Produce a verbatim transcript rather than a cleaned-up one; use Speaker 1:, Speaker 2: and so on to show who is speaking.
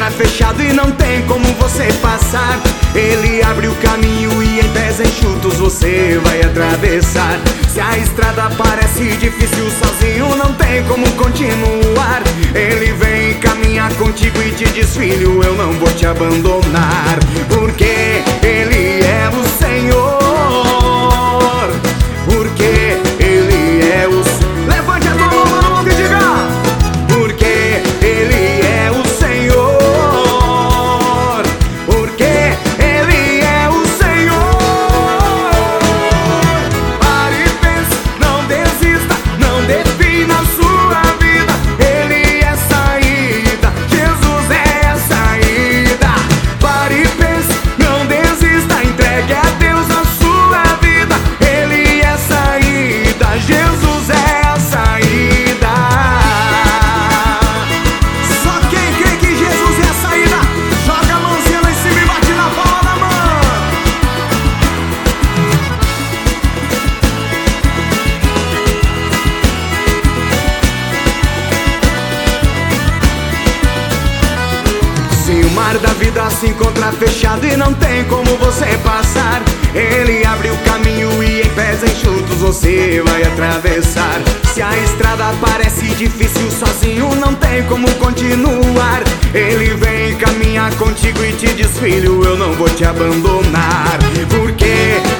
Speaker 1: encontra fechado e não tem como você passar. Ele abre o caminho e em pés enxutos você vai atravessar. Se a estrada parece difícil, sozinho não tem como continuar. Ele vem caminhar contigo e te diz: filho, eu não vou te abandonar, porque Ele é o Senhor. Porque Ele é o... Levante a tua mão e diga: porque Ele é o Senhor. Porque Ele é o Senhor. Pare e pense, não desista, não defina a sua vida. Ele é saída, Jesus é a saída. Pare e pense, não desista, entregue a Deus a sua vida. Ele é saída, Jesus é a saída. Só quem crê que Jesus é a saída, joga a mãozinha lá em cima e bate na palma da mão. Se o mar da vida se encontra fechado e não tem como você passar, Ele abre o caminho e em pés enxutos você vai atravessar. Se a estrada parece difícil, sozinho não tem como continuar. Ele vem caminhar contigo e te diz: filho, eu não vou te abandonar, porque